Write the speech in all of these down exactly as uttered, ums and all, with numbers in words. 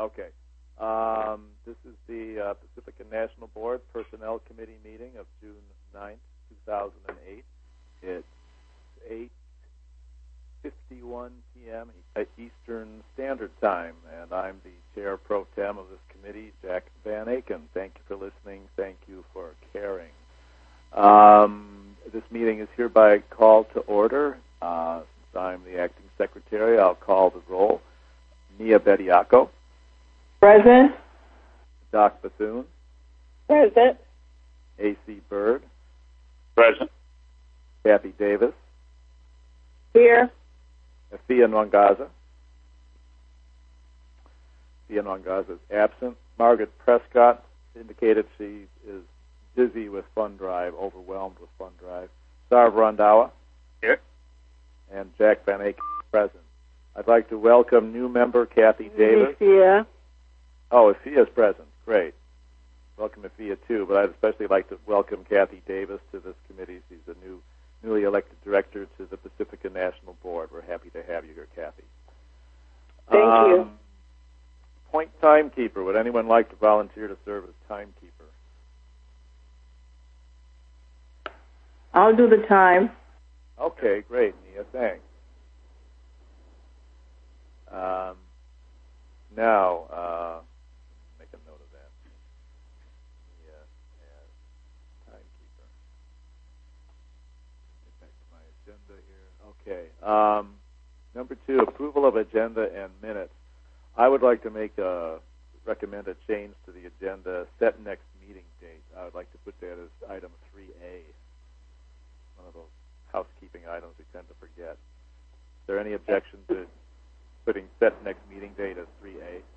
Okay. Um, this is the uh, Pacifica National Board Personnel Committee meeting of June ninth, two thousand eight. It's eight fifty-one p.m. Eastern Standard Time, and I'm the Chair Pro Tem of this committee, Jack Van Aken. Thank you for listening. Thank you for caring. Um, this meeting is hereby called to order. Uh, since I'm the acting secretary, I'll call the roll. Nia Bediaco. Present. Doc Bethune. Present. A C. Bird. Present. Kathy Davis. Here. Afia Nwangaza. Afia Nwangaza is absent. Margaret Prescott indicated she is busy with Fund Drive, overwhelmed with Fund Drive. Sarv Randhawa. Here. And Jack Van Aken present. I'd like to welcome new member Kathy Davis. Afia. Oh, Afia is present. Great. Welcome Afia too, but I'd especially like to welcome Kathy Davis to this committee. She's a new, newly elected director to the Pacifica National Board. We're happy to have you here, Kathy. Thank um, you. Point timekeeper. Would anyone like to volunteer to serve as timekeeper? I'll do the time. Okay, great, Nia. Thanks. Um, now, uh, make a note of that. Nia as timekeeper. Get back to my agenda here. Okay. Um, number two, approval of agenda and minutes. I would like to make a recommend a change to the agenda. Set next meeting date. I would like to put that as item three A. One of those housekeeping items we tend to forget. Is there any objection to putting set next meeting date as three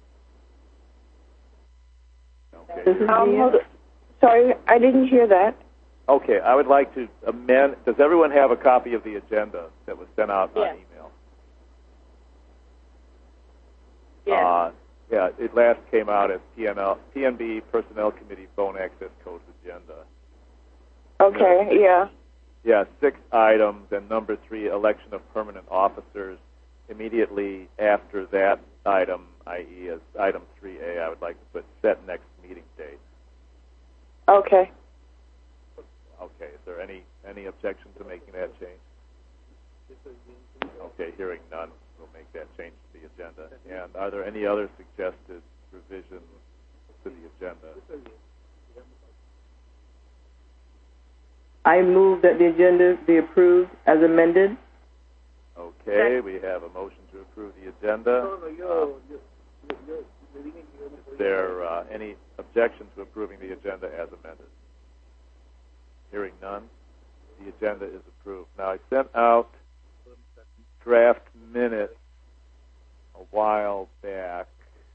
A? Okay. Um, hold it. Sorry, I didn't hear that. Okay, I would like to amend. Does everyone have a copy of the agenda that was sent out Yes. on email? Yes. Uh, yeah, it last came out as P N L, P N B Personnel Committee Phone Access Codes Agenda. Okay, yeah. Yeah, six items, and number three, election of permanent officers. Immediately after that item, that is as item three A, I would like to put set next meeting date. Okay. Okay, is there any, any objection to making that change? Okay, hearing none, we'll make that change to the agenda. And are there any other suggested revisions to the agenda? I move that the agenda be approved as amended. Okay, we have a motion to approve the agenda. Um, is there uh, any objection to approving the agenda as amended? Hearing none, the agenda is approved. Now, I sent out draft minutes a while back.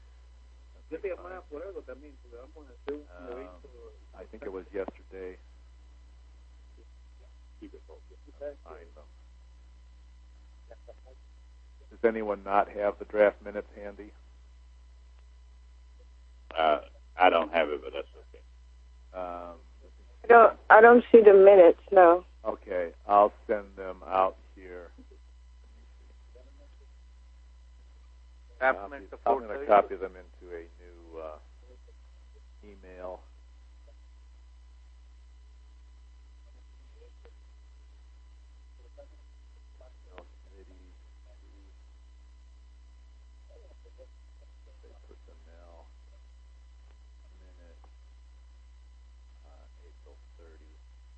Um, I think it was yesterday. Find them. Does anyone not have the draft minutes handy? Uh, I don't have it, but that's okay. Um, I don't, I don't see the minutes, no. okay, I'll send them out here. Copy, I'm going to copy them into a new uh, email. Personnel minute uh, April thirtieth.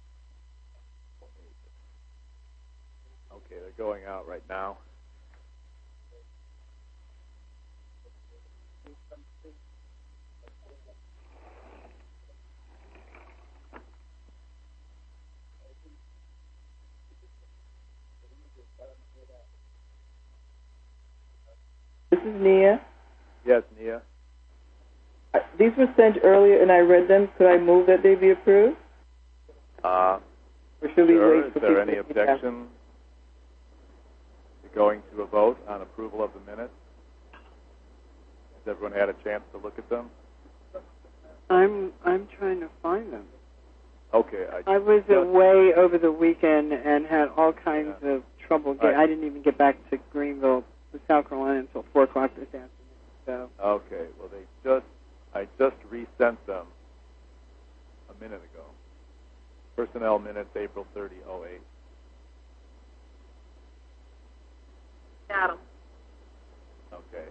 Okay, they're going out right now. This is Nia. Yes, Nia. Uh, These were sent earlier, and I read them. Could I move that they be approved? Uh, Or should we sure. wait Is for there people any to get back? objection to going to a vote on approval of the minutes? Has everyone had a chance to look at them? I'm I'm trying to find them. Okay. I, I was just, away over the weekend and had all kinds Yeah. of trouble. Get, Right. I didn't even get back to Greenville, South Carolina, until four o'clock this afternoon. so. Okay, well, they just, I just resent them a minute ago. Personnel minutes, April thirtieth oh eight. Got 'em. Okay.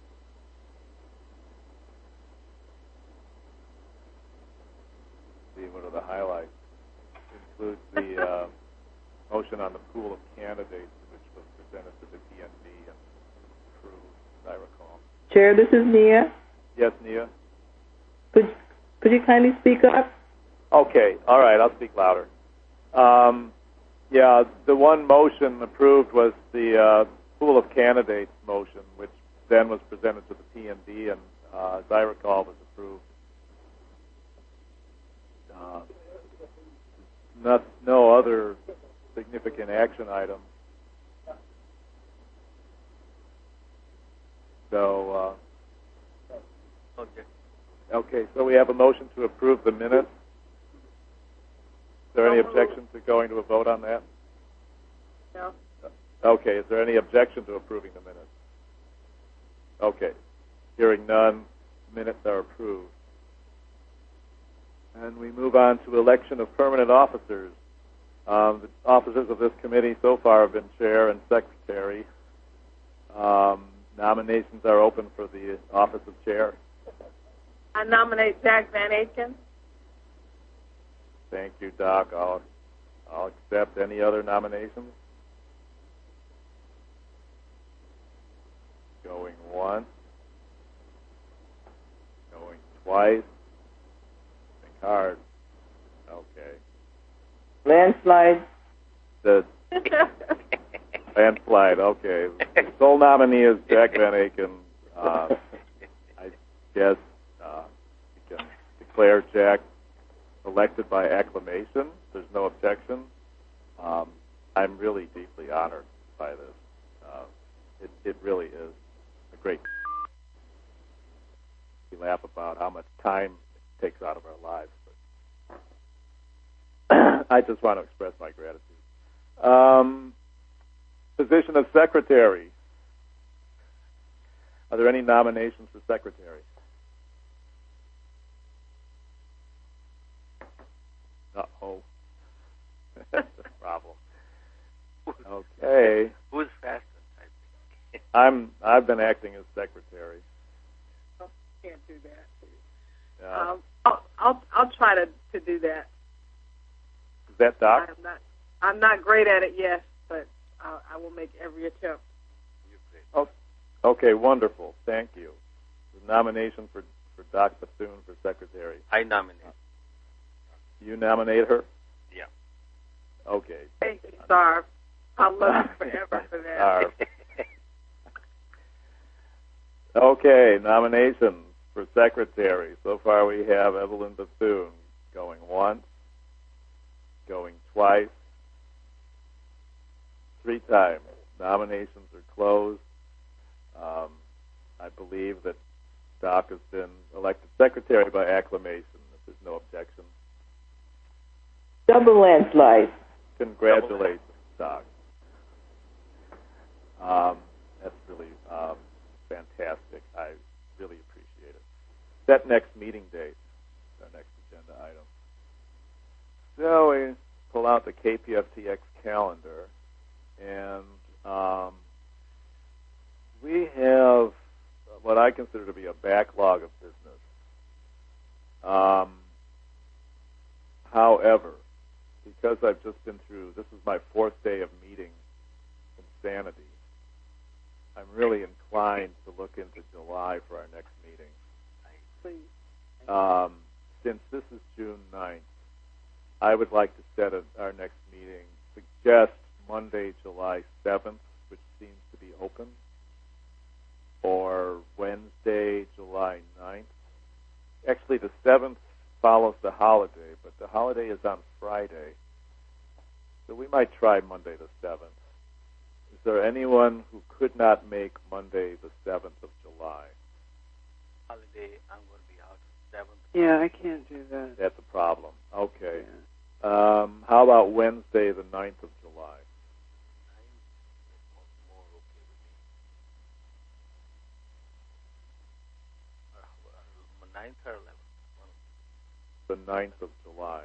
See, what are the highlights? Includes the uh, motion on the pool of candidates, which was presented to the P N B and approved, as I recall. Chair, this is Nia. Yes, Nia? Could could you kindly speak up? Okay, all right, I'll speak louder. Um, yeah, the one motion approved was the uh, pool of candidates motion, which then was presented to the P N B and, uh, as I recall, was approved. Uh, not, no other significant action items. So, uh, Okay. okay, so we have a motion to approve the minutes. Is there any objection to going to a vote on that? No. Okay, is there any objection to approving the minutes? Okay, hearing none, minutes are approved. And we move on to election of permanent officers. Um, the officers of this committee so far have been chair and secretary. Um, nominations are open for the office of chair. I nominate Jack Van Aken. Thank you, Doc. I'll, I'll accept any other nominations. Going once. Going twice. Think hard. Okay. Landslide. The landslide, okay. The sole nominee is Jack Van Aken. Uh, I guess uh, we can declare Jack elected by acclamation. There's no objection. Um, I'm really deeply honored by this. Uh, it, it really is a great. We laugh about how much time it takes out of our lives, but I just want to express my gratitude. Um, position of secretary. Are there any nominations for secretary? Uh-oh. That's the problem. Okay. Who's faster? I'm, I've been acting as secretary. Can't do that. Uh, Um, I'll, I'll I'll try to, to do that. is that Doc? I'm not I'm not great at it yet, but I, I will make every attempt. Oh, okay, wonderful. Thank you. The nomination for, for Doc Bethune for secretary. I nominate. You nominate her? Yeah. Okay. Thank you, Sarv. I'll love you forever for that. Sarv. Okay, nominations for secretary. So far we have Evelyn Bethune going once, going twice, three times. Nominations are closed. Um, I believe that Doc has been elected secretary by acclamation, if there's no objection. Double landslide. Congratulations, Doc. Um, that's really um, fantastic. I really appreciate it. Set next meeting date, our next agenda item. So we pull out the K P F T X calendar, and um, we have what I consider to be a backlog of business. Um, however, because I've just been through, this is my fourth day of meeting insanity, I'm really inclined to look into July for our next meeting. Please. Um, since this is June ninth, I would like to set a, our next meeting, suggest Monday, July seventh, which seems to be open, or Wednesday, July ninth. Actually, the seventh follows the holiday, but the holiday is on Friday, so we might try Monday the seventh. Is there anyone who could not make Monday the seventh of July? Holiday, I'm going to be out seventh. Yeah, I can't do that. That's a problem. Okay. Yeah. Um, how about Wednesday the ninth of July? More okay with ninth or eleventh? The ninth of July.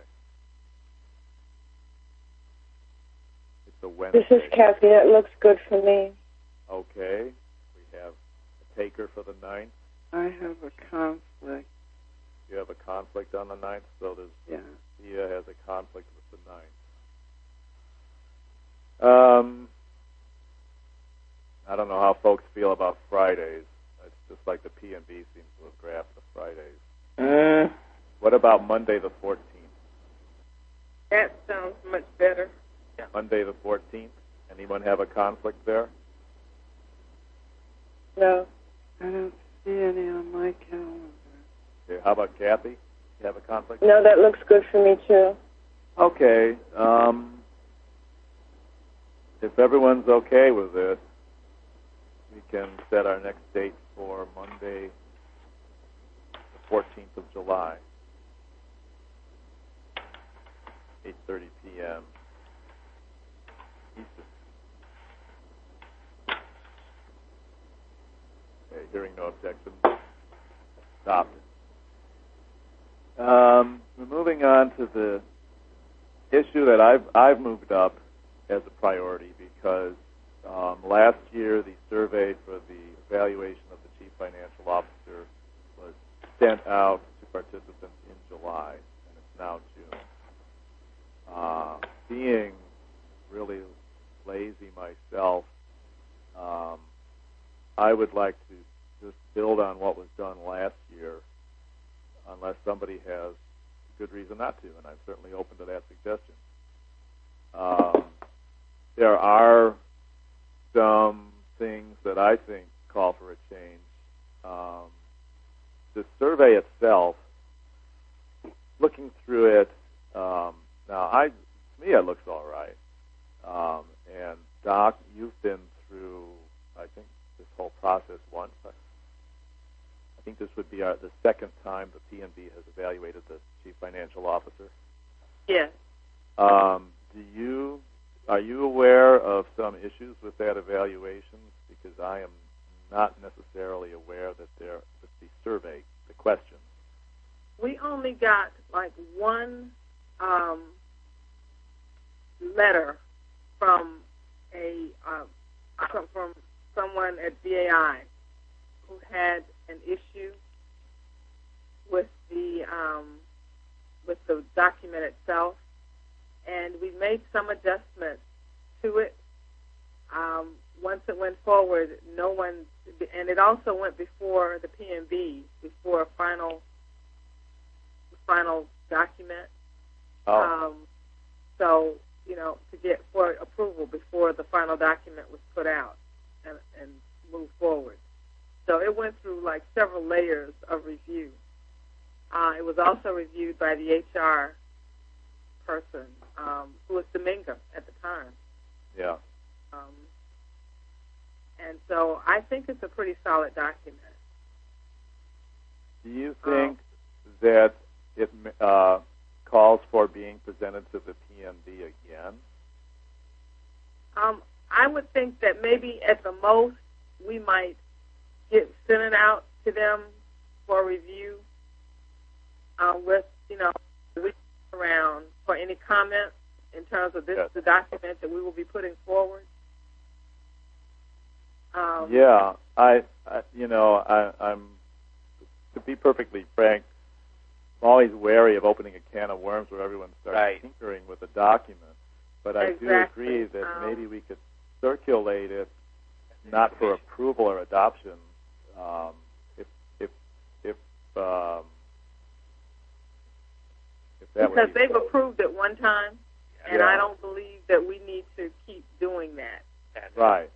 It's a Wednesday. This is Kathy. That looks good for me. Okay. We have a taker for the ninth. I have a conflict. You have a conflict on the ninth, so there's Yeah. Thea has a conflict with the ninth. Um, I don't know how folks feel about Fridays. It's just like the P and B seems to have grabbed the Fridays. Uh, What about Monday the fourteenth? That sounds much better. Monday the fourteenth? Anyone have a conflict there? No. I don't see any on my calendar. Okay, how about Kathy? You have a conflict? No, that looks good for me, too. Okay. Um, if everyone's okay with it, we can set our next date for Monday the fourteenth of July, eight thirty p.m. Eastern. Okay, hearing no objection, stopped. Um, we're moving on to the issue that I've I've moved up as a priority because um, last year the survey for the evaluation of the chief financial officer was sent out to participants in July, and it's now June. Uh, being really lazy myself, um, I would like to just build on what was done last year, unless somebody has good reason not to, and I'm certainly open to that suggestion. Um, there are some things that I think call for a change. Um, the survey itself, looking through it, um, now I, to me it looks all right. Um, and Doc, you've been through, I think, this whole process once. I think this would be our, the second time the P and B has evaluated the chief financial officer. Yes. Um, do you are you aware of some issues with that evaluation? Because I am not necessarily aware that there that the survey, the questions. We only got like one um, letter from a uh, from, from someone at B A I who had an issue with the um, with the document itself, and we made some adjustments to it. Um, once it went forward, no one, and it also went before the P and B, before a final final document. Oh. Um, so, you know, to get for approval before the final document was put out and, and moved forward. So it went through like several layers of review. Uh, it was also reviewed by the H R person, um, who was Dominga at the time. Yeah. Um, and so I think it's a pretty solid document. Do you think um, that it uh, calls for being presented to the P and B again? Um, I would think that maybe at the most we might get send it out to them for review uh, with, you know, we around for any comments in terms of this yes. the document that we will be putting forward. Um, yeah, I, I, you know, I, I'm to be perfectly frank, I'm always wary of opening a can of worms where everyone starts Right. tinkering with the document. But I Exactly. do agree that Um, maybe we could circulate it, not for approval or adoption, um, if if if um, if that because would be they've so. approved it one time, and Yeah. I don't believe that we need to keep doing that. That's Right.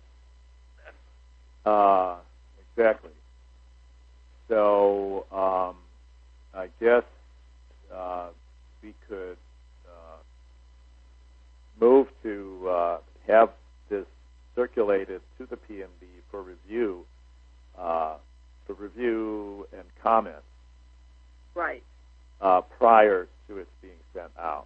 Uh, exactly. So um, I guess uh, we could uh, move to uh, have this circulated to the P and B for review, uh, for review and comments Right. uh, prior to it being sent out,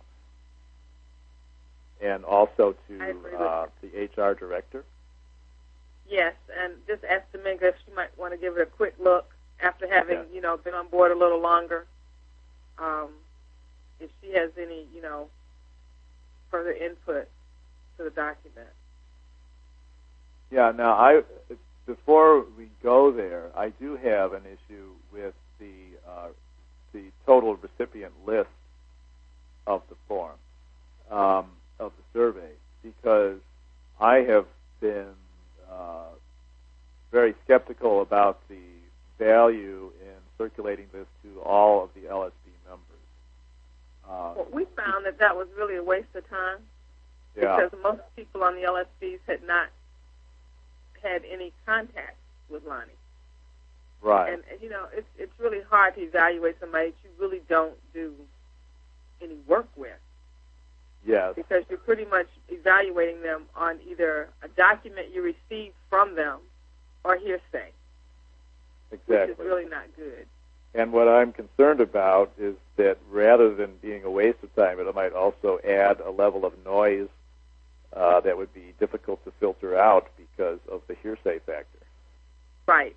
and also I to agree with uh, the H R director. Yes, and just ask Dominga if she might want to give it a quick look after having, Yeah. you know, been on board a little longer. Um, if she has any, you know, further input to the document. Yeah. Now, I before we go there, I do have an issue with the uh, the total recipient list of the form um, of the survey, because I have been uh, very skeptical about the value in circulating this to all of the L S B members. Uh, Well, we found that that was really a waste of time yeah. because most people on the L S Bs had not had any contact with Lonnie. Right. And, and you know, it's it's really hard to evaluate somebody that you really don't do any work with. Yes. Because you're pretty much evaluating them on either a document you received from them or hearsay, Exactly. which is really not good. And what I'm concerned about is that rather than being a waste of time, it might also add a level of noise uh, that would be difficult to filter out because of the hearsay factor. Right.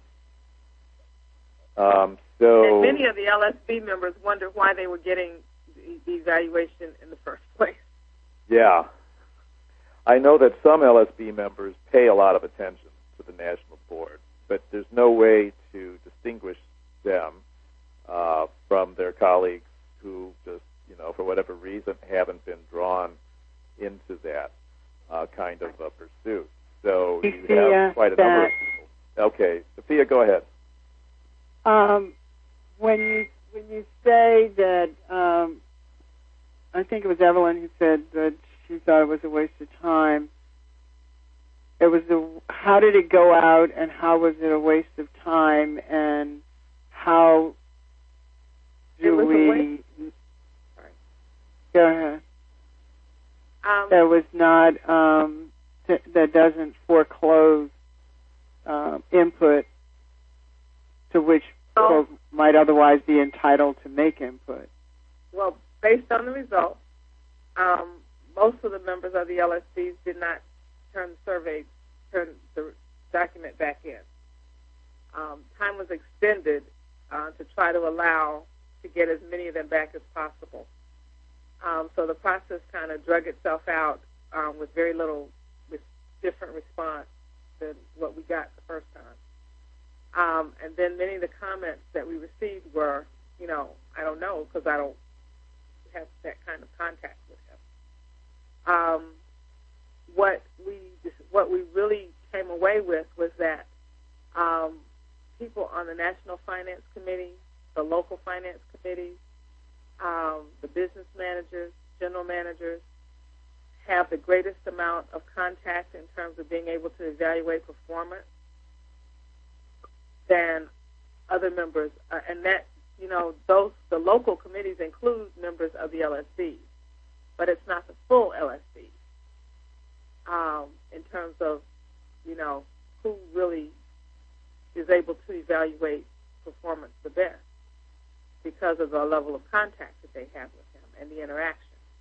Um, so And many of the L S B members wonder why they were getting the, the evaluation in the first place. Yeah. I know that some L S B members pay a lot of attention to the National Board, but there's no way to distinguish them uh, from their colleagues who just, you know, for whatever reason haven't been drawn into that uh, kind of a pursuit. So you Sophia, have quite a number of that- people. Okay. Sophia, go ahead. Um, when you when you say that, um, I think it was Evelyn who said that she thought it was a waste of time. It was the how did it go out, and how was it a waste of time, and how It do was a we? waste- Sorry. Go ahead. Um, That was not um, th- that doesn't foreclose um, input to which Oh. folk might otherwise be entitled to make input. Well, based on the results, um, most of the members of the L S Bs did not turn the survey, turn the document back in. Um, time was extended uh, to try to allow to get as many of them back as possible. Um, so the process kind of drug itself out um, with very little with different response than what we got the first time. Um, and then many of the comments that we received were, you know, I don't know because I don't have that kind of contact with him. Um, what we what we really came away with was that um, people on the National Finance Committee, the local finance committees, um, the business managers, general managers, have the greatest amount of contact in terms of being able to evaluate performance than other members, uh, and that, you know, those the local committees include members of the L S Bs, but it's not the full L S Bs um, in terms of, you know, who really is able to evaluate performance the best because of the level of contact that they have with him and the interaction.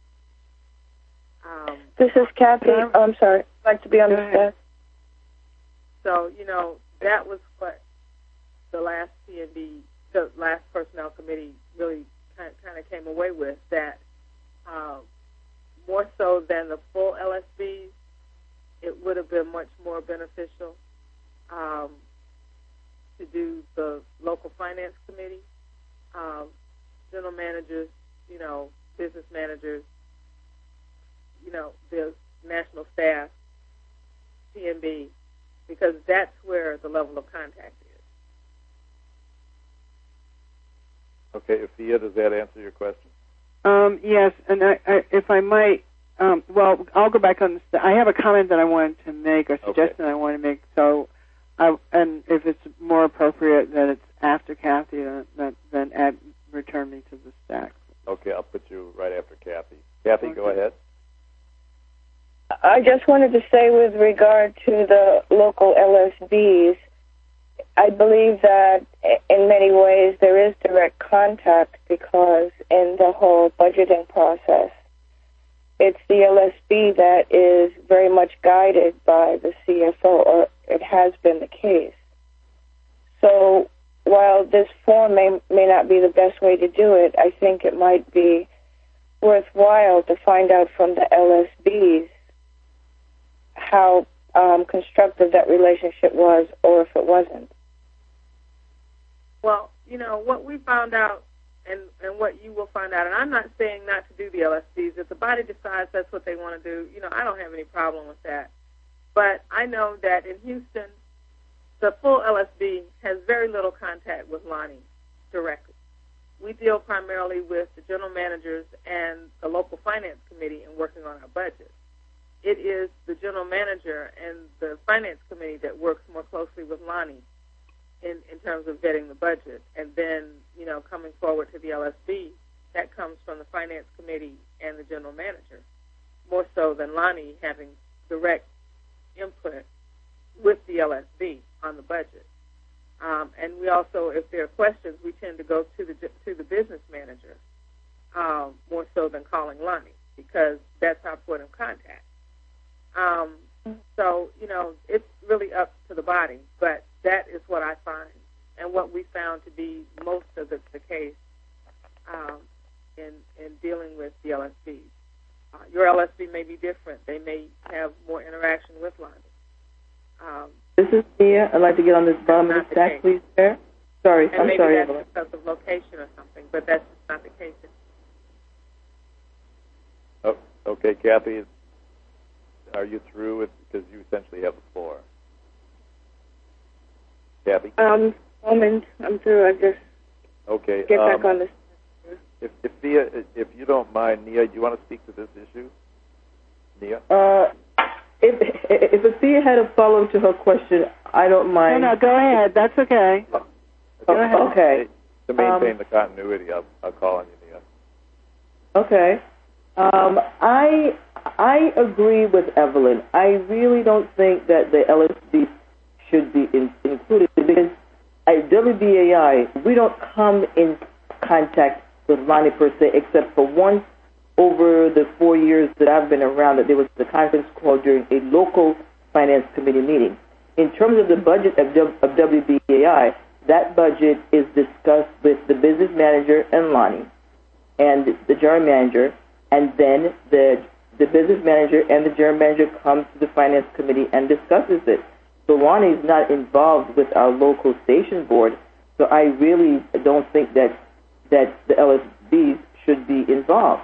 Um, This is Kathy. Oh, I'm sorry. I'd like to be on the staff. so, you know, that was what the last P and B, the last personnel committee really kind of, kind of came away with, that um, more so than the full L S Bs, it would have been much more beneficial um, to do the local finance committee, um, general managers, you know, business managers, you know, the national staff, P and B, because that's where the level of contact is. Okay, Sophia, does that answer your question? Um, yes, and I, I, if I might, um, well, I'll go back on the st- I have a comment that I wanted to make, or suggestion Okay. I want to make. So, I, and if it's more appropriate that it's after Kathy, uh, then, then add, return me to the stack. Okay, I'll put you right after Kathy. Kathy, go Okay. ahead. I just wanted to say with regard to the local L S Bs, I believe that in many ways there is direct contact because in the whole budgeting process, it's the L S B that is very much guided by the C F O, or it has been the case. So while this form may may not be the best way to do it, I think it might be worthwhile to find out from the L S Bs how um, constructive that relationship was, or if it wasn't. Well, you know, what we found out and, and what you will find out, and I'm not saying not to do the L S Bs. If the body decides that's what they want to do, you know, I don't have any problem with that. But I know that in Houston, the full L S B has very little contact with Lonnie directly. We deal primarily with the general managers and the local finance committee in working on our budget. It is the general manager and the finance committee that works more closely with Lonnie in, in terms of vetting the budget. And then, you know, coming forward to the L S B, that comes from the finance committee and the general manager, more so than Lonnie having direct input with the L S B on the budget. Um, and we also, if there are questions, we tend to go to the to the business manager um, more so than calling Lonnie, because that's our point of contact. Um, so, you know, it's really up to the body, but that is what I find and what we found to be most of the, the case um, in, in dealing with the L S Bs. Uh, your L S B may be different. They may have more interaction with Lonnie. Um, This is Mia. I'd like to get on this bottom of the stack, please, Chair. Sorry, and I'm maybe sorry, that's Evelyn. because of location or something, but that's just not the case. Oh, okay, Kathy, are you through with, because you essentially have the floor. Kathy? Um, moment, I'm through. I just Okay. get um, back on this. If, if, Nia, if you don't mind, Nia, do you want to speak to this issue? Nia? Uh, if, if Athea had a follow-up to her question, I don't No, mind. no, go ahead. That's okay. Oh, Go ahead. okay. To maintain Um, the continuity, I'll, I'll call on you, Nia. Okay. Um, I I agree with Evelyn. I really don't think that the L S B should be in, included, because at W B A I, we don't come in contact with Lonnie per se, except for once over the four years that I've been around, that there was a conference call during a local finance committee meeting. In terms of the budget of, of W B A I, that budget is discussed with the business manager and Lonnie and the general manager, and then the the business manager and the general manager come to the finance committee and discusses it. So Lonnie is not involved with our local station board, so I really don't think that that the L S Bs should be involved.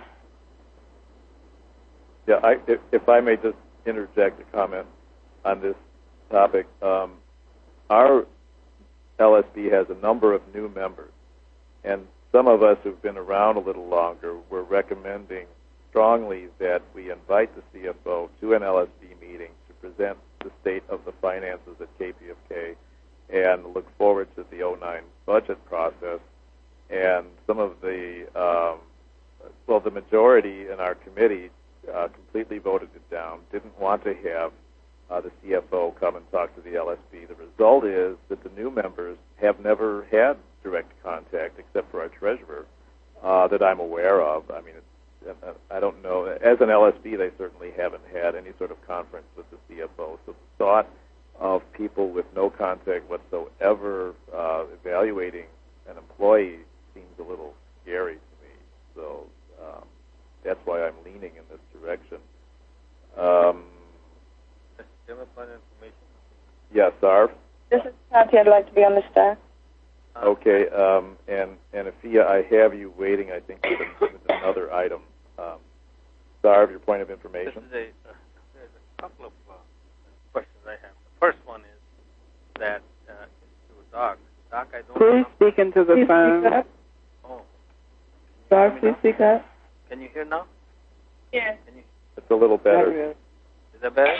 Yeah, I, if, if I may just interject a comment on this topic. Um, our L S B has a number of new members, and some of us who've been around a little longer, we're recommending strongly that we invite the C F O to an L S B meeting to present the state of the finances at K P F K and look forward to the oh nine budget process. And some of the, um, well, the majority in our committee uh, completely voted it down, didn't want to have uh, the C F O come and talk to the L S B. The result is that the new members have never had direct contact except for our treasurer uh, that I'm aware of. I mean, it's, I don't know. As an L S B, they certainly haven't had any sort of conference with the C F O. So the thought of people with no contact whatsoever uh, evaluating an employee seems a little scary to me. So um, that's why I'm leaning in this direction. Um, Do you have further information? yes, Arv? This is Kathy. I'd like to be on the staff. Okay, um, and, and Afia, I have you waiting, I think, with, a, with another item. Um, Sarv, your point of information? This is a, uh, there's a couple of uh, questions I have. The first one is that uh, to Doc. Doc, I don't Please know. speak into the Please phone. speak up. Oh. Sorry, Can you please hear me speak up. now? Can you hear now? Yes. Can you, It's a little Not better. really. is that better?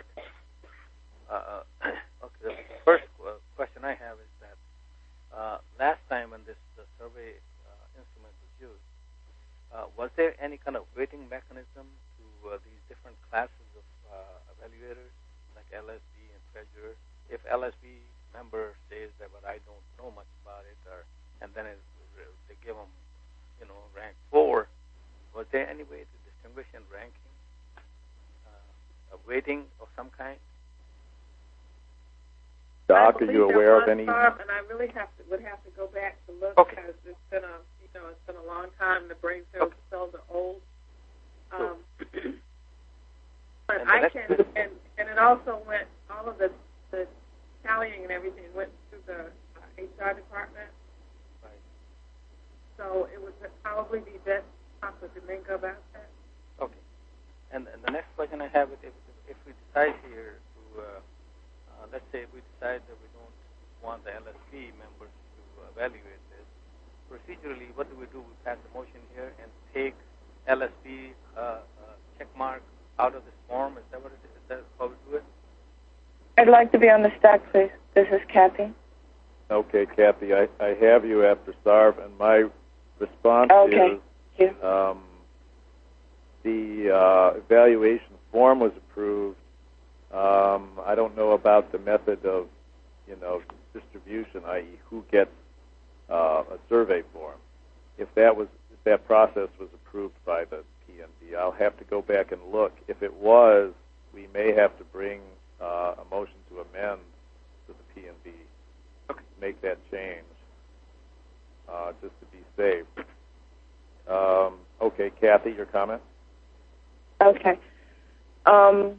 Uh, uh, okay, the first uh, question I have is that uh, last time when this the survey uh, instrument was used, uh, was there any kind of weighting mechanism to uh, these different classes of uh, evaluators, like L S B and treasurer? If L S B member says that, but I don't know much about it, or and then it, they give them, you know, rank four, was there any way to distinguish in ranking uh, a weighting of some kind? Doc, are you aware of any? Farm, and I really have to would have to go back to look Okay. because it's been a you know it's been a long time. The brain cells Okay. cells are old. Um, but And I the can next- and and it also went all of the the tallying and everything went through the uh, H R department. Right. So it would probably be best to talk with Domingo about that. Okay. And, and the next question I have is if, if we decide here to, uh, uh, let's say we decide that we don't want the L S B members to evaluate this, procedurally, what do we do? We pass a motion here and take L S B uh, uh, check mark out of this form? Is that what it is? Is that how we do it? I'd like to be on the stack, please. This is Kathy. Okay, Kathy, I, I have you after Sarv, and my response Okay. is Thank you. um, the uh, evaluation form was approved. Um, I don't know about the method of, you know, distribution, that is, who gets uh, a survey form. If that was, if that process was approved by the P N B, I'll have to go back and look. If it was, we may have to bring uh, a motion to amend to the P N B. Make that change, uh, just to be safe. Um, okay, Kathy, your comment? Okay. Um,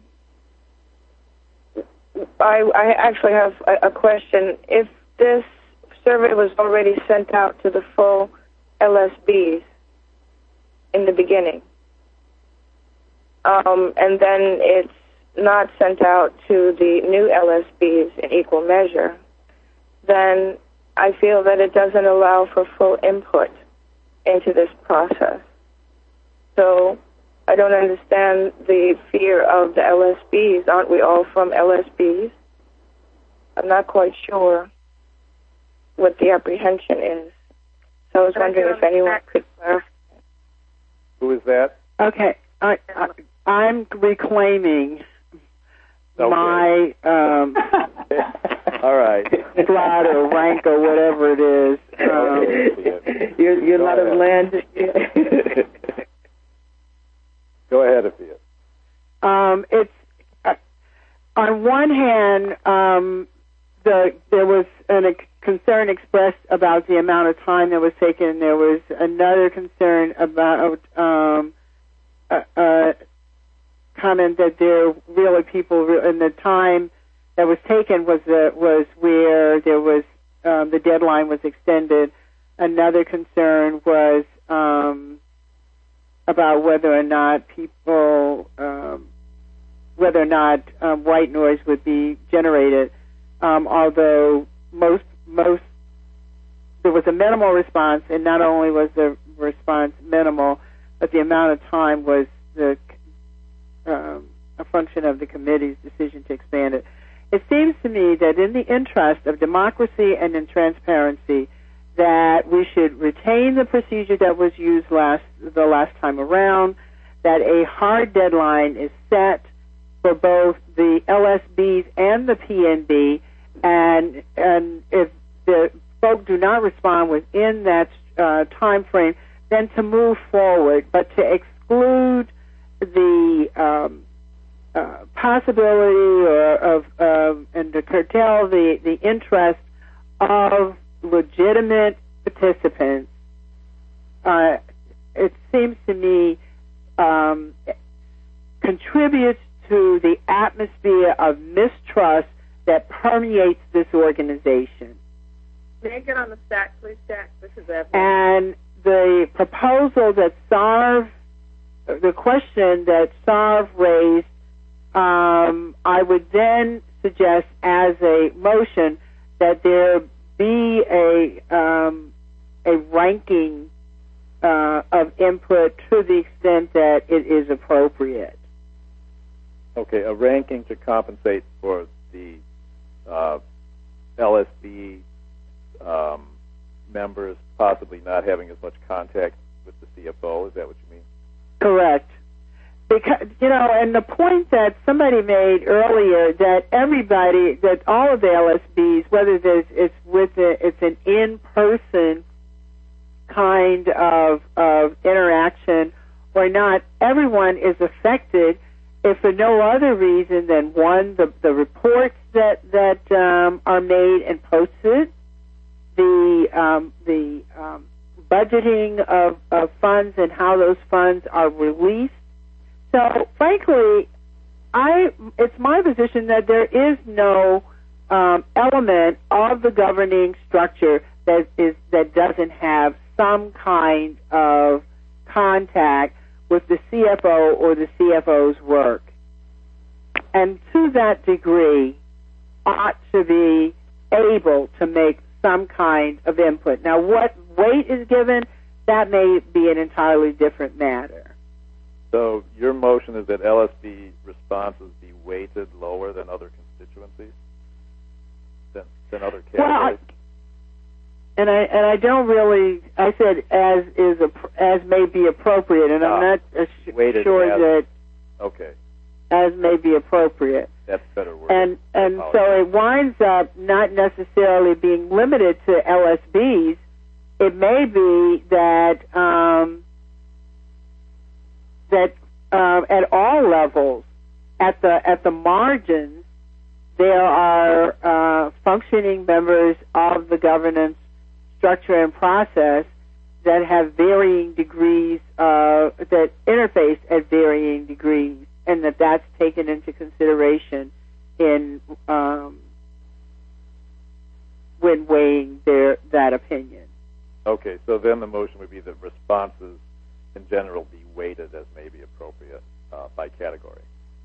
I, I actually have a, a question. If this survey was already sent out to the full L S Bs in the beginning, um, and then it's not sent out to the new L S Bs in equal measure, then I feel that it doesn't allow for full input into this process. So I don't understand the fear of the L S Bs. Aren't we all from L S Bs? I'm not quite sure what the apprehension is. So I was wondering if anyone could clarify. Who is that? Okay, I, I, I'm reclaiming Okay. my um, All right. slot or rank or whatever it is. Um, Your your Go lot of ahead. land. Go ahead, Afia. um, it's uh, on one hand, um, the there was an, a concern expressed about the amount of time that was taken. There was another concern about um, uh, uh, comment that there really people and the time that was taken was uh, was where there was um, the deadline was extended. Another concern was um, about whether or not people, um, whether or not um, white noise would be generated. Um, although most most there was a minimal response, and not only was the response minimal, but the amount of time was the um, a function of the committee's decision to expand it. It seems to me that in the interest of democracy and in transparency, that we should retain the procedure that was used last the last time around, that a hard deadline is set for both the L S Bs and the P N B, and and if the folk do not respond within that uh, time frame, then to move forward, but to exclude the um, uh, possibility or of um, and to curtail the, the interest of legitimate participants, uh, it seems to me um, contributes to the atmosphere of mistrust that permeates this organization. May I get on the stack, please, Jack? This is Evelyn. And the proposal that Sarv, the question that Sarv raised, um, I would then suggest as a motion that there be a um, a ranking uh, of input to the extent that it is appropriate. Okay, a ranking to compensate for the uh, L S B um, members possibly not having as much contact with the C F O. Is that what you mean? Correct. Because, you know, and the point that somebody made earlier that everybody, that all of the L S Bs, whether there's, it's with a, it's an in-person kind of of interaction or not, everyone is affected if for no other reason than one, the, the reports that that um, are made and posted, the um, the um, budgeting of, of funds and how those funds are released. So, frankly, I it's my position that there is no um, element of the governing structure that is that doesn't have some kind of contact with the C F O or the C F O's work. And to that degree, ought to be able to make some kind of input. Now, what weight is given, that may be an entirely different matter. So your motion is that L S B responses be weighted lower than other constituencies, than, than other categories? Well, and I and I don't really. I said as is as may be appropriate, and I'm not uh, sure as, that okay, as may be appropriate. That's better word. And and so it winds up not necessarily being limited to L S Bs. It may be that um, that um, at all levels, at the at the margins, there are uh, functioning members of the governance structure and process that have varying degrees, uh, that interface at varying degrees, and that that's taken into consideration in um, when weighing their that opinion. Okay, so then the motion would be that responses in general be weighted as may be appropriate uh, by category.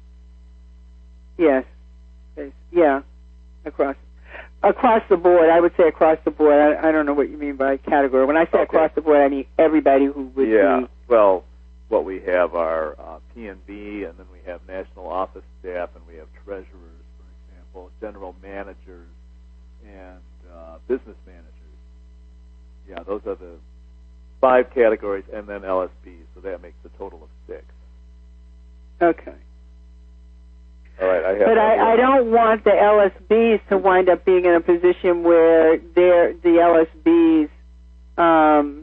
Yes, yeah, across across the board. I would say across the board. I, I don't know what you mean by category. When I say okay. across the board, I mean everybody who would yeah. be. Well, what we have are uh, P and B, and then we have national office staff, and we have treasurers, for example, general managers, and uh, business managers. Yeah, those are the five categories, and then L S Bs, so that makes a total of six. Okay. All right, I have. But I, I don't want the L S Bs to wind up being in a position where they're, the L S Bs, um,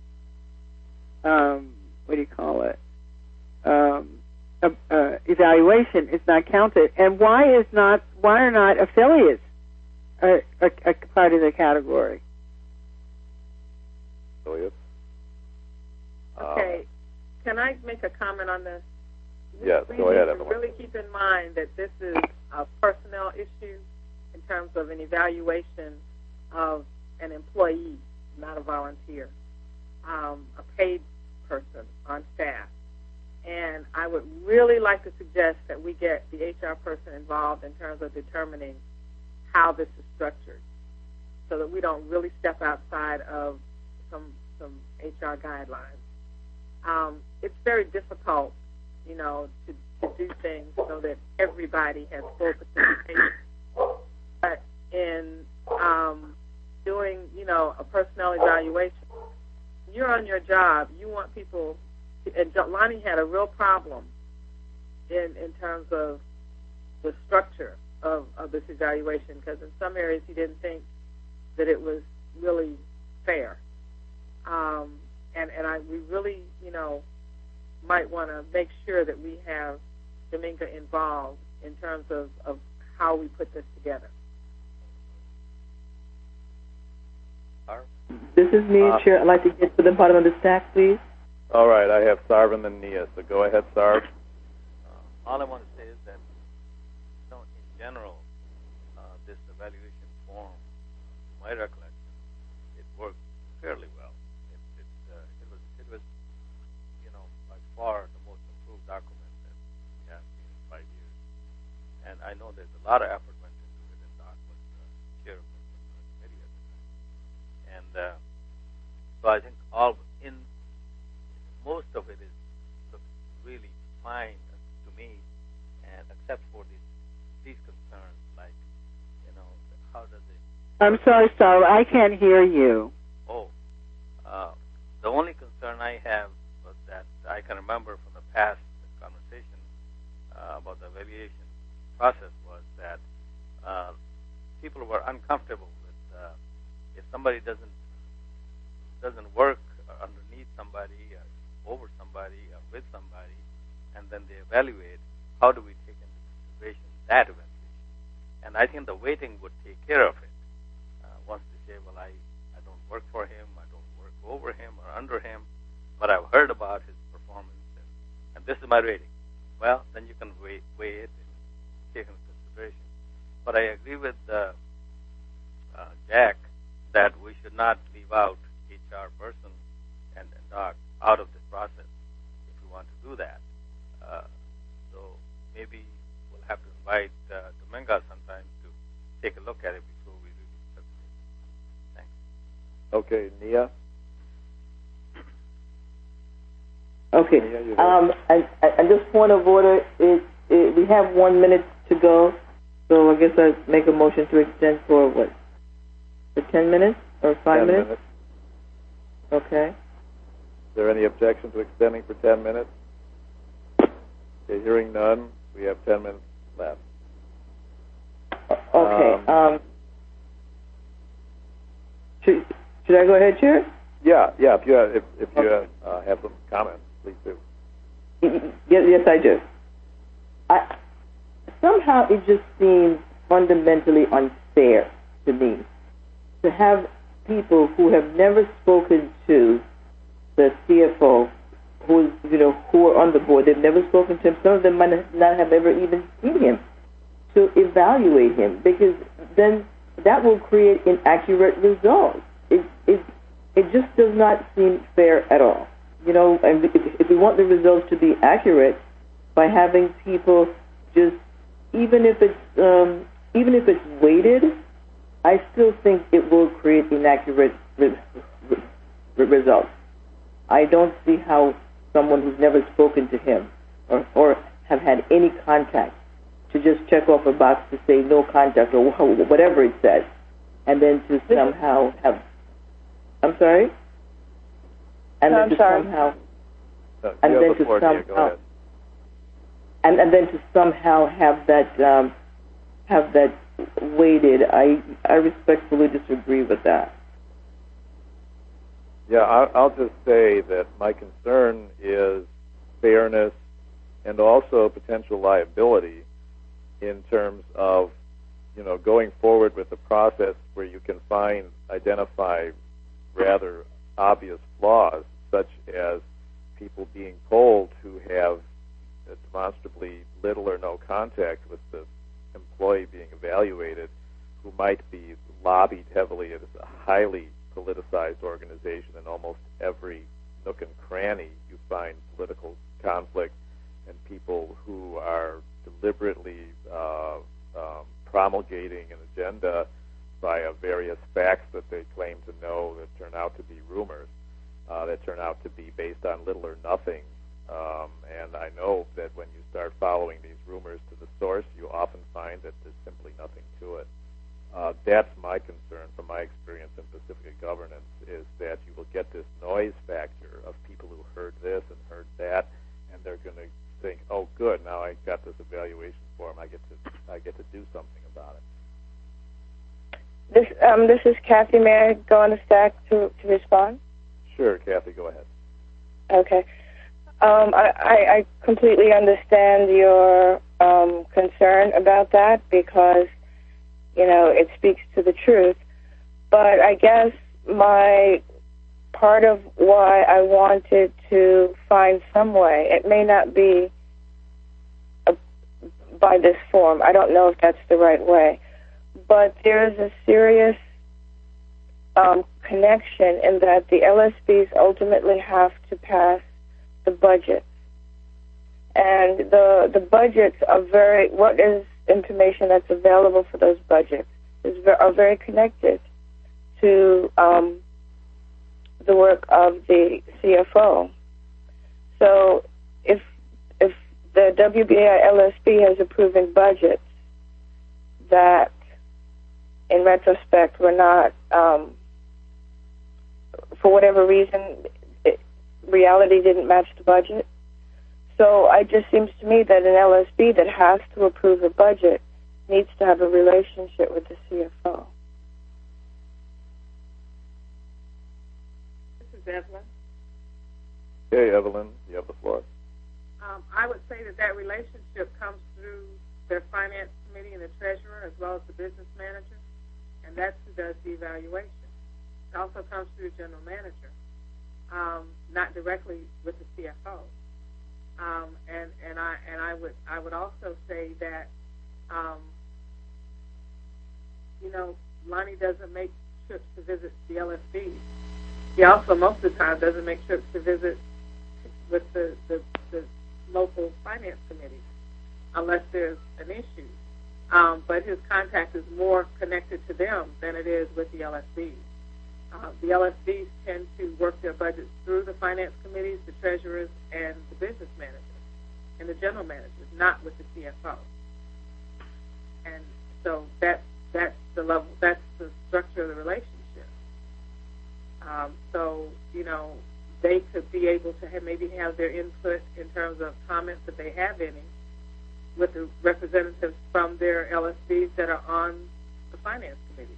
um, what do you call it? Um, uh, uh, evaluation is not counted. And why is not? Why are not affiliates a, a, a part of the category? Affiliates. Okay. Um, Can I make a comment on this? Yes, we go ahead, need to Evelyn. really keep in mind that this is a personnel issue in terms of an evaluation of an employee, not a volunteer, um, a paid person on staff. And I would really like to suggest that we get the H R person involved in terms of determining how this is structured so that we don't really step outside of some, some H R guidelines. Um, it's very difficult, you know, to, to do things so that everybody has full participation. But in um, doing, you know, a personnel evaluation, you're on your job. You want people, to, and Lonnie had a real problem in, in terms of the structure of, of this evaluation, because in some areas he didn't think that it was really fair. Um, and, and I, we really, you know, might want to make sure that we have Dominga involved in terms of, of how we put this together. This is me, uh, Chair. I'd like to get to the bottom of the stack, please. All right, I have Sarv and then Nia, so go ahead, Sarv. Uh, all I want to say is that, you know, in general, uh, this evaluation form, to my recollection, it worked fairly well. It, it, uh, it was, it was, you know, by far the most improved document that we have seen in five years. And I know there's a lot of effort went into it, and Doc was uh, chairman of the committee at the time. And uh, so I think all in most of it is looks really fine to me, and except for these these concerns, like, you know, how does it? I'm sorry, Star. I can't hear you. Oh, uh, the only concern I have was that I can remember from the past conversation uh, about the evaluation process was that uh, people were uncomfortable with uh, if somebody doesn't doesn't work underneath somebody, or over somebody, or with somebody, and then they evaluate, how do we take into consideration that evaluation? And I think the weighting would take care of it. Uh, once they say, well, I, I don't work for him, I don't work over him or under him, but I've heard about his performance, and, and this is my rating. Well, then you can weigh, weigh it and take into consideration. But I agree with uh, uh, Jack that we should not leave out H R person and, and Doc out of this process if we want to do that. Uh, so maybe we'll have to invite uh, Dominga sometime to take a look at it before we really discuss it. Thanks. Okay, Nia? Okay. Nia, Um, and, and this point of order is, is we have one minute to go, so I guess I make a motion to extend for what? For ten minutes or five ten minutes? minutes. Okay. Is there any objection to extending for ten minutes? Okay, hearing none, we have ten minutes left. Okay. Um, Um, should, should I go ahead, Chair? Yeah, yeah. If you have, if, if you have, uh, have some comments, please do. Yes, yes, I do. I, somehow it just seems fundamentally unfair to me to have people who have never spoken to the C F O, who is, you know, who are on the board. They've never spoken to him. Some of them might not have ever even seen him, to evaluate him, because then that will create inaccurate results. It it it just does not seem fair at all. You know, and if, if we want the results to be accurate, by having people just, even if it's um, even if it's weighted, I still think it will create inaccurate re- re- results. I don't see how someone who's never spoken to him or, or have had any contact to just check off a box to say no contact or whatever it says, and then to somehow have, I'm sorry? And No, then I'm to sorry. somehow, No, and you then have the to floor, Nia. Go somehow, ahead. and, and then to somehow have that, um, have that weighted. I, I respectfully disagree with that. Yeah, I'll, I'll just say that my concern is fairness and also potential liability in terms of, you know, going forward with a process where you can find, identify rather obvious flaws, such as people being polled who have demonstrably little or no contact with the employee being evaluated, who might be lobbied heavily. It is a highly politicized organization. In almost every nook and cranny you find political conflict, and people who are deliberately uh, um, promulgating an agenda via various facts that they claim to know that turn out to be rumors, uh, that turn out to be based on little or nothing. Um, and I know that when you start following these rumors to the source, you often find that there's simply nothing to it. Uh, that's my concern from my experience in Pacifica governance, is that you will get this noise factor of people who heard this and heard that, and they're going to think, oh, good, now I got this evaluation form, I get to I get to do something about it. This um, this is Kathy. May I go on the stack to, to respond? Sure, Kathy, go ahead. Okay. Um, I, I, I completely understand your um, concern about that, because, you know, it speaks to the truth. But I guess my part of why I wanted to find some way, it may not be a, by this form. I don't know if that's the right way. But there is a serious um, connection in that the L S Bs ultimately have to pass the budget. And the the budgets are very, what is information that's available for those budgets is very, are very connected to um, the work of the C F O. So if if the W B A I L S B has approving budgets that in retrospect were not, um, for whatever reason, it, reality didn't match the budget. So it just seems to me that an L S B that has to approve a budget needs to have a relationship with the C F O. This is Evelyn. Hey, Evelyn, you have the floor. Um, I would say that that relationship comes through their finance committee and the treasurer, as well as the business manager, and that's who does the evaluation. It also comes through the general manager, um, not directly with the C F O. Um, and and I and I would I would also say that um, you know, Lonnie doesn't make trips to visit the L S Bs. He also most of the time doesn't make trips to visit with the, the, the local finance committees unless there's an issue. Um, but his contact is more connected to them than it is with the L S Bs. Uh, the L S Bs tend to work their budgets through the finance committees, the treasurers, and the business managers, and the general managers, not with the C F O. And so that that's the level, that's the structure of the relationship. Um, so you know, they could be able to have, maybe have their input in terms of comments if they have any, with the representatives from their L S Bs that are on the finance committee.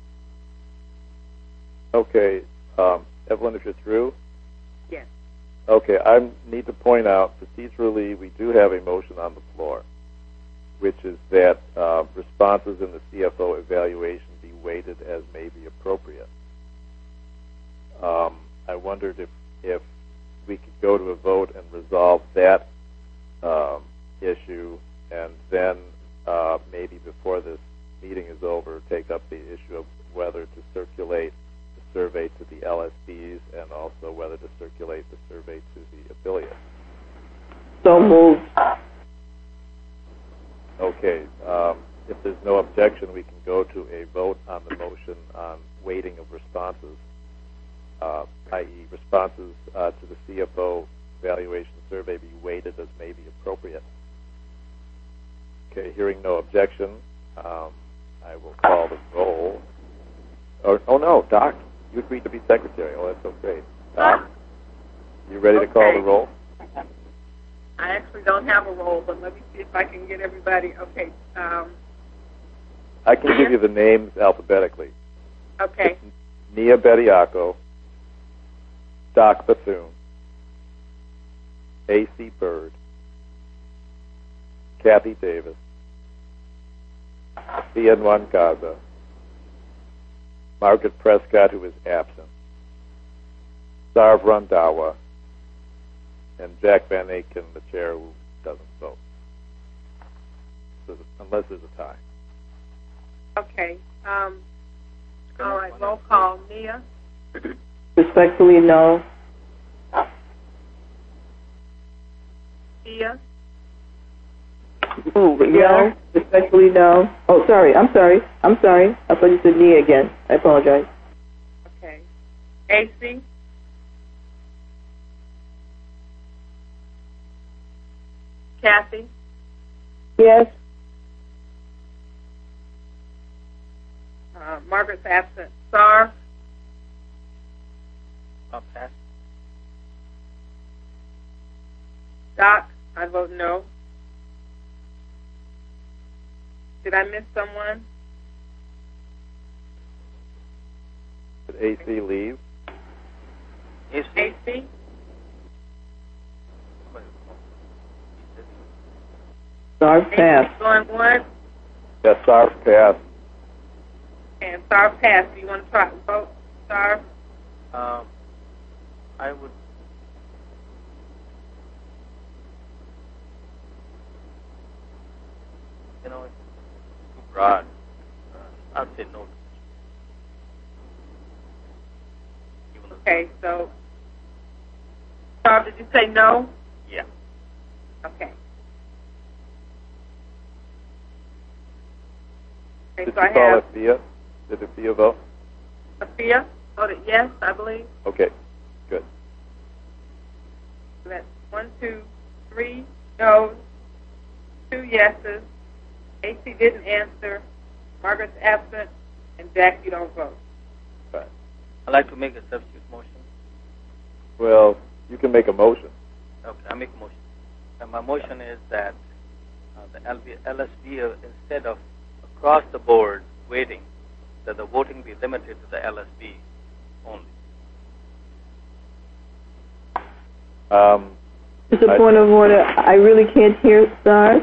Okay, um, Evelyn, if you're through? Yes. Okay, I need to point out, procedurally, we do have a motion on the floor, which is that uh, responses in the C F O evaluation be weighted as may be appropriate. Um, I wondered if, if we could go to a vote and resolve that um, issue, and then uh, maybe before this meeting is over, take up the issue of whether to circulate the survey to the L S Bs and also whether to circulate the survey to the affiliates. So moved. Okay. Um, if there's no objection, we can go to a vote on the motion on weighting of responses, uh, that is responses uh, to the C F O evaluation survey be weighted as may be appropriate. Okay, hearing no objection, um, I will call the roll. Oh, oh no, Doc, you agreed to be secretary. Oh, that's so great. Doc, you ready to call Okay. the roll? I actually don't have a roll, but let me see if I can get everybody. Okay. Um, I can give you the names alphabetically. okay. Nia Bediaco, Doc Bethune, A C Bird, Kathy Davis, Thea Nwankaza, Margaret Prescott, who is absent, Sarv Randhawa, and Jack Van Aken, the chair, who doesn't vote. So, unless there's a tie. Okay. Um, all right. Roll call. Nia. Respectfully, no. Tia. Ooh, no. Respectfully, no. Oh, sorry. I'm sorry. I'm sorry. I thought you said me again. I apologize. Okay. A C. Kathy. Yes. Uh, Margaret's absent. Sar. I'll pass. Doc. I vote no. Did I miss someone? Did A C leave? A C? A C. Sarv passed. Going once, Yes, Sarv passed. and Sar passed. Do you want to try to vote, Sar? Um, I would. You know, it's too broad. Uh, I'll say no. Even though- Okay, so Sar, did you say no? Yeah. Okay. Okay, Did so you I call have it Thea? Did it Thea vote? Sophia voted yes, I believe. Okay, good. So that's one, two, three no's, two yeses. A C didn't answer. Margaret's absent, and Jack, you don't vote. Fine. I'd like to make a substitute motion. Well, you can make a motion. Okay, I make a motion. And my motion is that uh, the L B, L S B, uh, instead of across the board weighting, that the voting be limited to the L S B only. Um, Just a point of order. I really can't hear stars.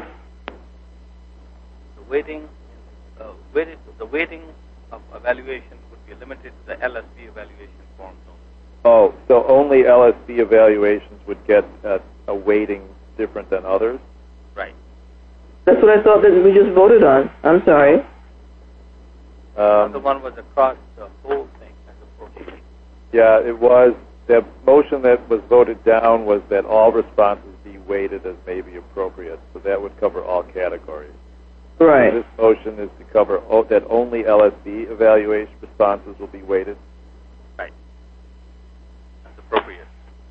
The weighting, uh, weighted, the weighting of evaluation would be limited to the L S B evaluation forms only. Oh, so only L S B evaluations would get a, a weighting different than others? Right. That's what I thought that we just voted on. I'm sorry. Um, the one was across the whole thing as appropriate. Yeah, it was. The motion that was voted down was that all responses be weighted as may be appropriate. So that would cover all categories. Right. So this motion is to cover o- that only L S B evaluation responses will be weighted. Right. That's appropriate.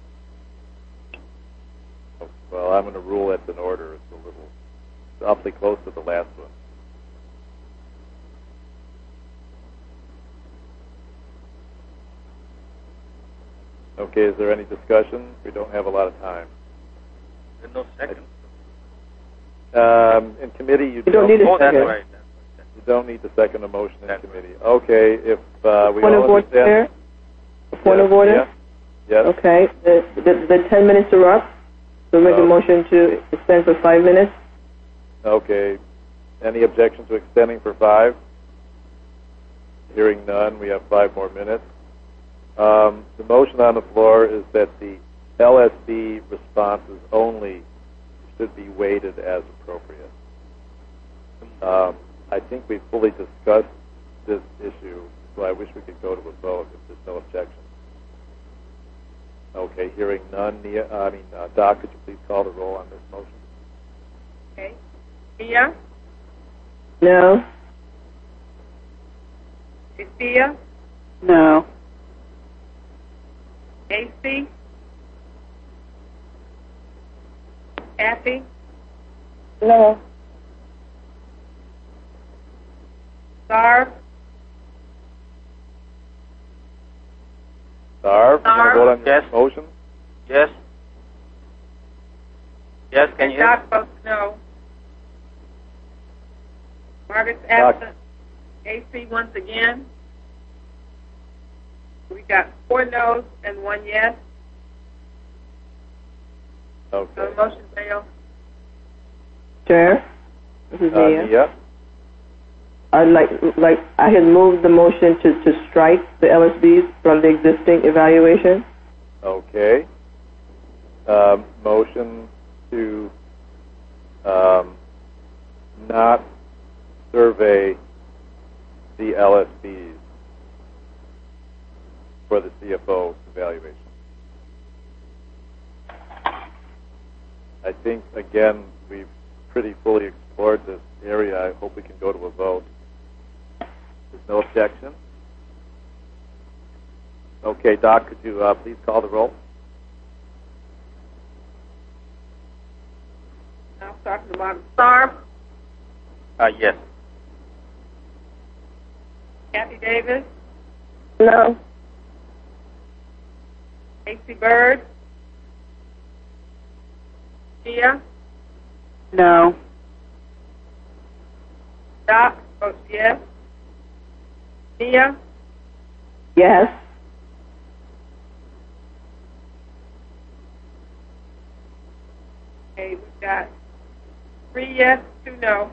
Well, I'm going to rule that's an order. It's a little, it's awfully close to the last one. Okay, is there any discussion? We don't have a lot of time. There's no second. Um, in committee, you, You don't need a Oh, that's second. right. That's right. you don't need to second a motion in That's committee. Okay, if uh, we Point all of order understand. there? A point Yes, of order? Yes. yes. Okay. The, the, the ten minutes are up. So make a Oh. motion to extend for five minutes. Okay. Any objection to extending for five? Hearing none, we have five more minutes. Um, the motion on the floor is that the L S B responses only should be weighted as appropriate. Um, I think we fully discussed this issue, so I wish we could go to a vote if there's no objection. Okay, hearing none. Nia, I mean, uh, Doc, could you please call the roll on this motion? Okay. Mia? No. Cecilia? No. A C? Kathy? No. Sarv? Sarv, can I vote on your Yes. motion? Yes. Yes, can And you hear me? Doc votes no. Margaret's Doc. absent. A C once again. We got four no's and one yes. So Okay. the motion fails. Chair? This is Uh, Nia. Nia? I'd like, like, I had moved the motion to, to strike the L S Bs from the existing evaluation. Okay. Um, motion to um, not survey the L S Bs for the C F O evaluation. I think, again, we've pretty fully explored this area. I hope we can go to a vote. There's no objection? Okay, Doc, could you uh, please call the roll? I'll start from the bottom. Sarv? Uh, yes. Kathy Davis? No. Casey Bird? Tia? No. Doc votes yes. Nia? Yes. Okay, we've got three yes, two no.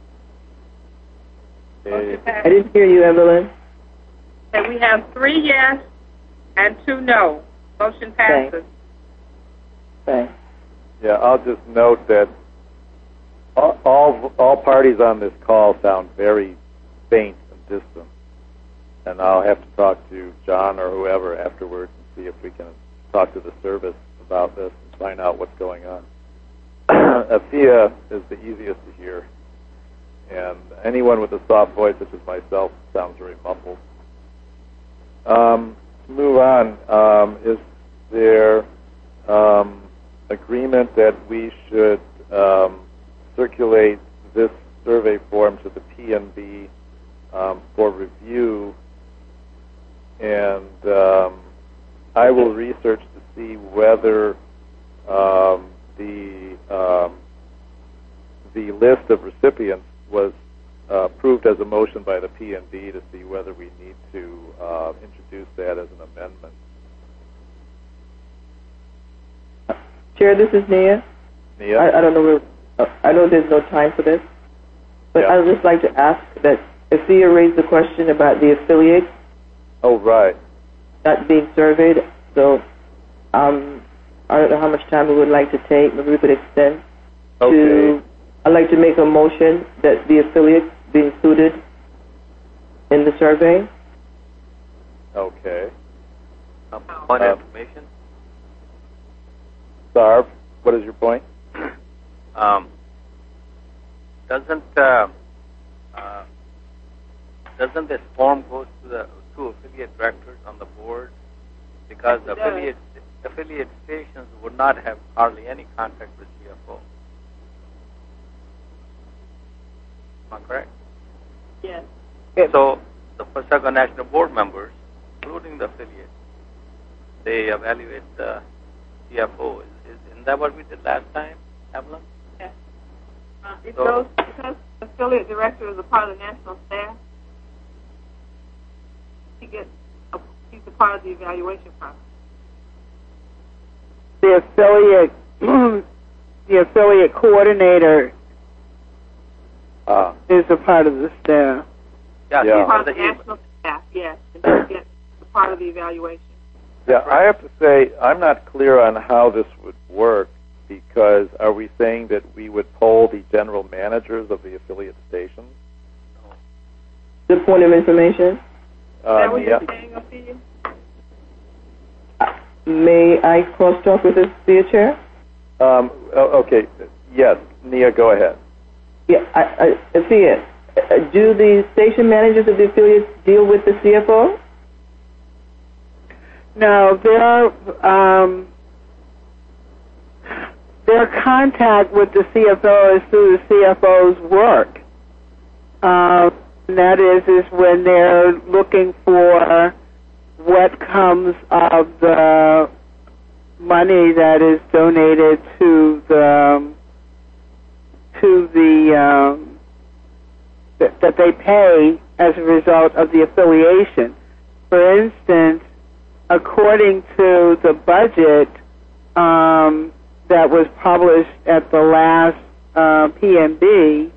Okay. Motion I passes. didn't hear you, Evelyn. And we have three yes and two no. Motion passes. Thanks. Yeah, I'll just note that all, all all parties on this call sound very faint and distant, and I'll have to talk to John or whoever afterwards and see if we can talk to the service about this and find out what's going on. Afia is the easiest to hear, and anyone with a soft voice, such as myself, sounds very muffled. Um, to move on, um, is there um, agreement that we should um, circulate this survey form to the P N B um, for review, and um, I will research to see whether um, the um, the list of recipients was uh, approved as a motion by the P N B to see whether we need to uh, introduce that as an amendment. Chair, this is Nia. Nia? I, I don't know where, uh, I know there's no time for this, but Yeah. I would just like to ask that Afia raised the question about the affiliates Oh, right. not being surveyed. So um, I don't know how much time we would like to take. Maybe we could extend Okay. to, I'd like to make a motion that the affiliates be included in the survey. Okay. Um, One Um, information. Sarv, what is your point? Um, doesn't uh, uh, doesn't this form go to the to affiliate directors on the board? Because Yes, it affiliate affiliate stations would not have hardly any contact with C F O. Am I correct? Yes. So the Pasaga National Board members, including the affiliates, they evaluate the C F O. Is, is, isn't that what we did last time, Evelyn? Yes. Uh, it So- goes because the affiliate director is a part of the national staff. He gets a, he's a part of the evaluation process. The affiliate, the affiliate coordinator Ah, is a part of the staff. Yeah, Yeah. he's Part of the, the national staff, yes. And he gets a part of the evaluation. yeah, I have to say, I'm not clear on how this would work, because are we saying that we would poll the general managers of the affiliate stations? The point of information. Is that Uh, what yeah. you're saying, Ophelia? May I cross talk with this, dear Chair? Um, o- okay, yes, Nia, go ahead. Yeah, I, I, Afia, uh, do the station managers of the affiliates deal with the C F O? No, their um, their contact with the C F O is through the C F O's work. Uh, and that is, is when they're looking for what comes of the money that is donated to the um, to the um, that, that they pay as a result of the affiliation. For instance, according to the budget um, that was published at the last uh, P M B,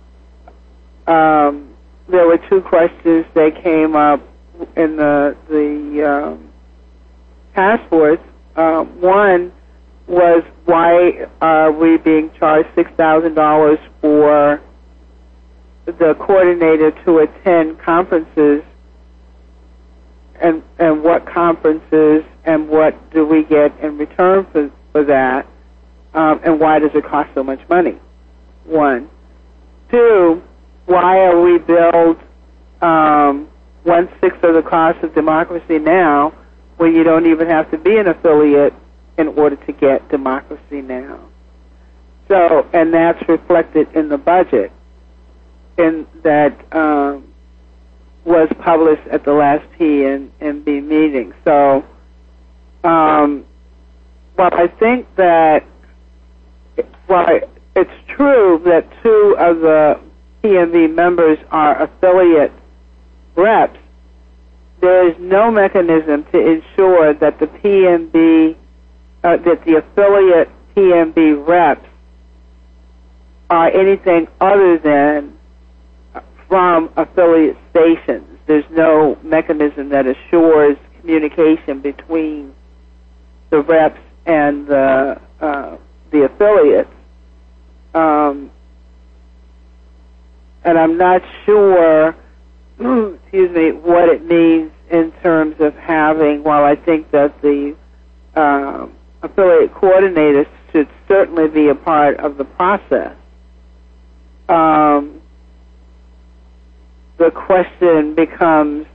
um, there were two questions that came up in the the um, task force. Uh, one was, why are we being charged six thousand dollars for the coordinator to attend conferences, and and what conferences, and what do we get in return for, for that, um, and why does it cost so much money? One. Two, why are we billed um, one-sixth of the cost of Democracy Now! When you don't even have to be an affiliate in order to get Democracy Now! So, and that's reflected in the budget in that um, was published at the last P M B meeting. So, um, while I think that, while it's true that two of the P M B members are affiliate reps, there is no mechanism to ensure that the P M B, uh, that the affiliate P M B reps are anything other than from affiliate stations. There's no mechanism that assures communication between the reps and the uh, the affiliates. Um, and I'm not sure, excuse me, what it means in terms of having, while I think that the um, affiliate coordinators should certainly be a part of the process, um, the question becomes,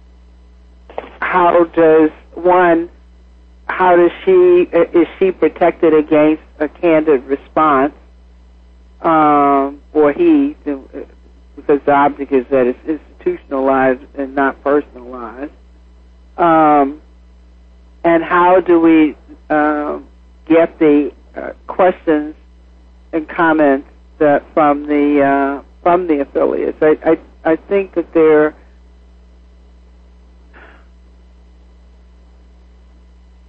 how does, one, how does she, is she protected against a candid response, um, or he, because the object is that it's institutionalized and not personalized. Um, and how do we um, get the uh, questions and comments that from the uh, from the affiliates? I, I I think that there.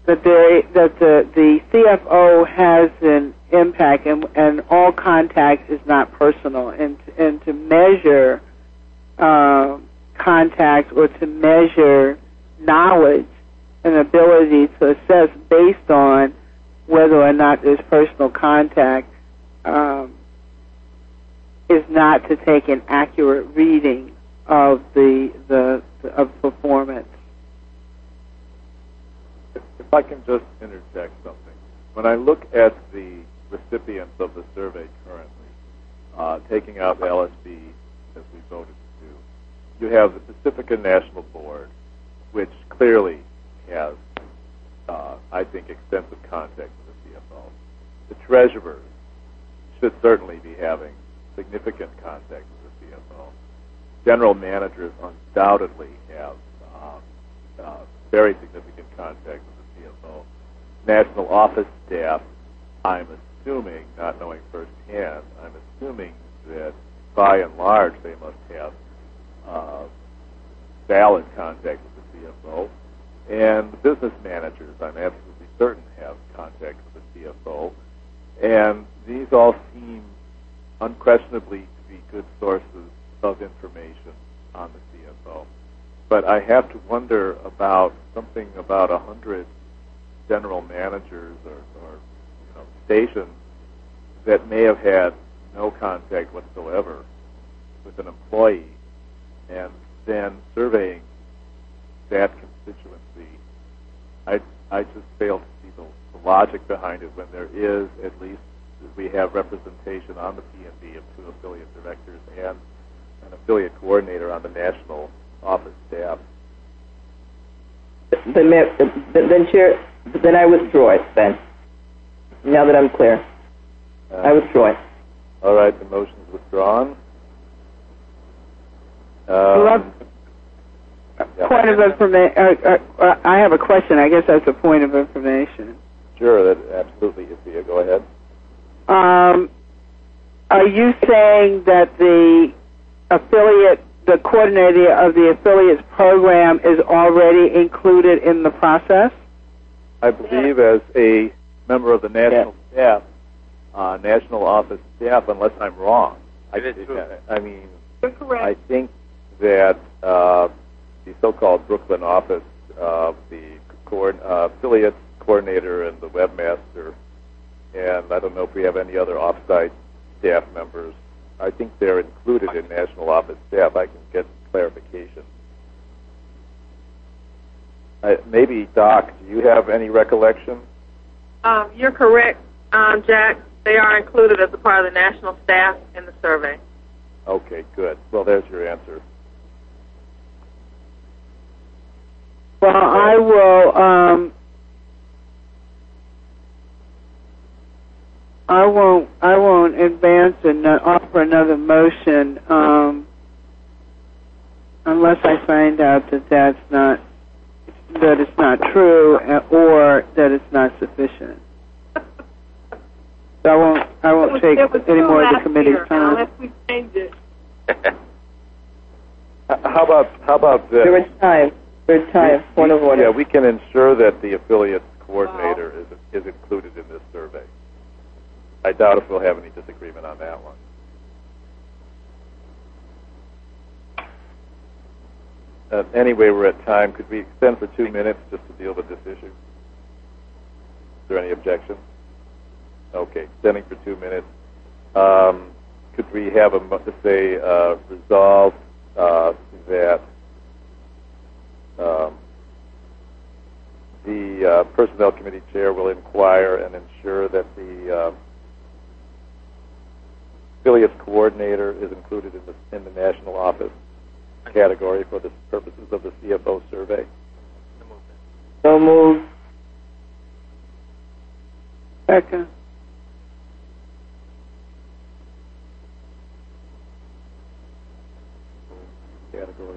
that they that the the C F O has an impact, and and all contact is not personal, and and to measure uh, contact or to measure knowledge and ability to assess based on whether or not there's personal contact um, is not to take an accurate reading of the the of performance. If I can just interject something. When I look at the recipients of the survey currently, uh, taking out the L S B as we voted to do, you have the Pacifica National Board, which clearly has, uh, I think, extensive contact with the C F O. The treasurers should certainly be having significant contact with the C F O. General managers undoubtedly have uh, uh, very significant contact with the C F O. National office staff, I'm assuming, not knowing firsthand, I'm assuming that by and large they must have uh, valid contact with the C F O. And the business managers, I'm absolutely certain, have contact with the C F O. And these all seem unquestionably to be good sources of information on the C F O. But I have to wonder about something about a hundred general managers or, or you know, stations that may have had no contact whatsoever with an employee, and then surveying that constituency. I I just fail to see the, the logic behind it when there is, at least we have representation on the P N B of two affiliate directors and an affiliate coordinator on the national office staff. Then, then, Chair, then I withdraw it, then. Now that I'm clear. Uh, I withdraw it. All right, the motion's withdrawn. Well, Um, yeah. Point of information. Uh, uh, I have a question. I guess that's a point of information. Sure, that absolutely is. Thea, go ahead. Um, are you saying that the affiliate, the coordinator of the affiliates program is already included in the process? I believe as a member of the national staff, uh, national office staff, unless I'm wrong. I, It is true. I, I mean, You're correct. I think that uh, the so-called Brooklyn office, uh, the co- uh, affiliate coordinator and the webmaster, and I don't know if we have any other off-site staff members. I think they're included in national office staff. I can get clarification. Uh, maybe, Doc, do you have any recollection? Um, you're correct, um, Jack. They are included as a part of the national staff in the survey. Okay, good. Well, there's your answer. Well, I will. Um, I won't. I won't advance and uh, offer another motion um, unless I find out that that's not that it's not true uh, or that it's not sufficient. So I won't. I won't take any more of the committee's time. Unless we change it. How about how about this? There is time. There is time. We- Point of order. Yeah, we can ensure that the affiliate coordinator is is included in this survey. I doubt if we'll have any disagreement on that one. Uh, anyway, we're at time. Could we extend for two minutes just to deal with this issue? Is there any objection? Okay, extending for two minutes. Um, could we have a mo- to say uh, resolve uh, that um, the uh, Personnel Committee Chair will inquire and ensure that the uh, affiliates coordinator is included in the in the national office category for the purposes of the C F O survey. So moved. Second. Category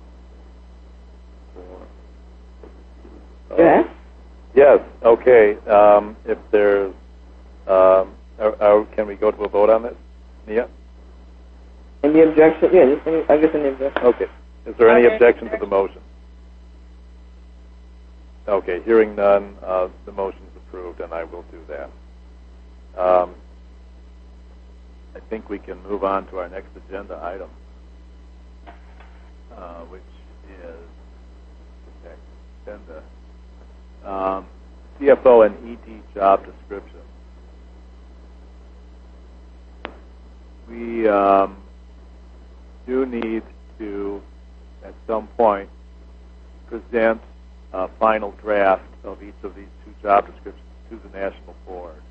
four. Yes? Yes. Okay. Um, if there's, um, are, are, can we go to a vote on this? Nia? Any objection? Yeah, just any, I guess any objection. Okay. Is there any Okay. objection to the motion? Okay, hearing none, uh, the motion's approved, and I will do that. Um, I think we can move on to our next agenda item, uh, which is okay, agenda um, C F O and E D job description. We um, do need to, at some point, present a final draft of each of these two job descriptions to the National Board.